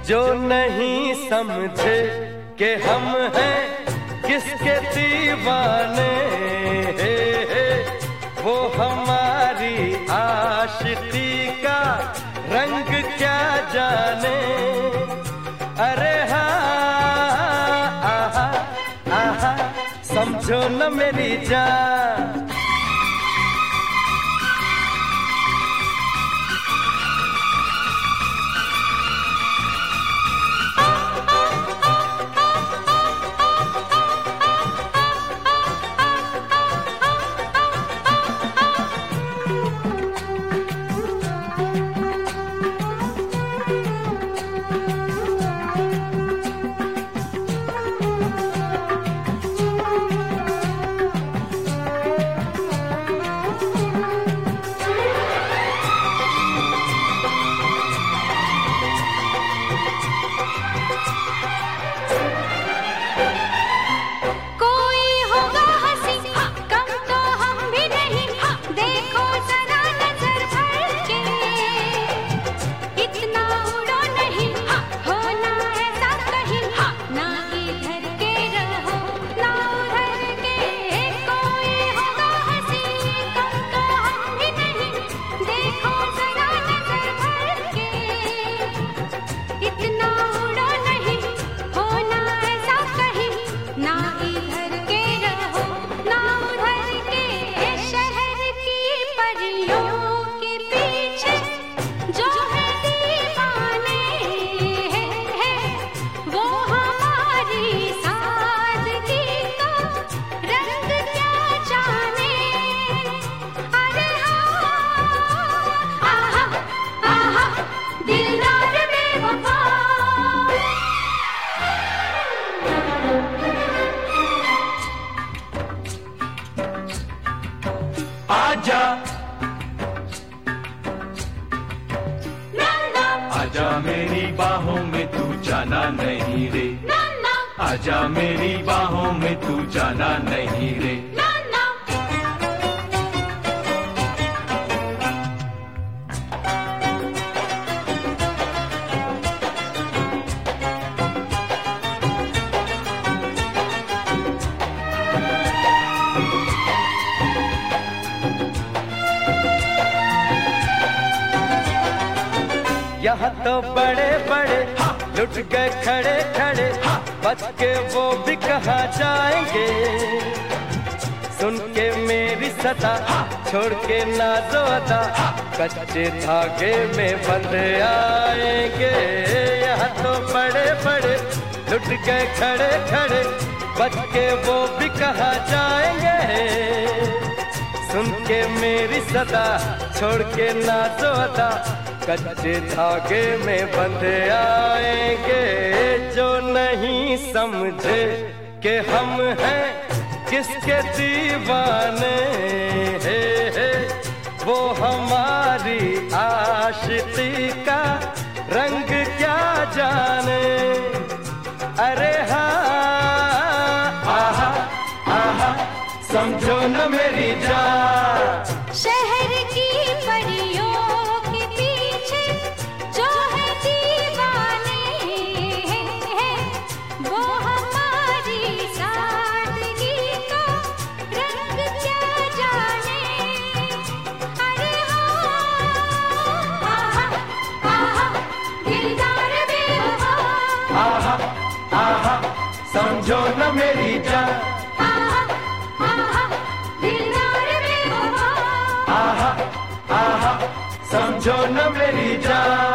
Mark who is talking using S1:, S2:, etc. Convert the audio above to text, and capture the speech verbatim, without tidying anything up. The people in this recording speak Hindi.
S1: जो नहीं समझे कि हम हैं किसके दीवाने, वो हमारी आशिकी का रंग क्या जाने। अरे हाँ आहा आहा समझो न मेरी जान।
S2: आजा आजा मेरी बाहों में तू जाना नहीं रे, आजा मेरी बाहों में तू जाना नहीं रे।
S1: यहाँ तो बड़े बड़े लुट गए खड़े खड़े, बच के वो भी कहाँ जाएंगे। सुन के मेरी सदा छोड़ के नाज़ो अदा, कच्चे धागे में बंध आएंगे। यहाँ तो बड़े बड़े लुट गए खड़े खड़े, बच के वो भी कहाँ जाएंगे। सुन के मेरी सदा छोड़ के नाज़ो अदा, कच्चे धागे में बंध आएंगे। जो नहीं समझे कि हम हैं किसके दीवाने, वो हमारी आशिकी का रंग क्या जाने। अरे हाँ आहा आहा समझो न मेरी जान।
S3: शहर की परियों के पीछे जो है दीवाने, वो हमारी सादगी का रंग क्या जाने। अरे हाँ आहा आहा दिलदार बेवफा,
S1: आहा आहा समझो न मेरी जान।
S3: आहा आहा दिलदार बेवफा,
S1: आहा आहा समझो न मेरी जान।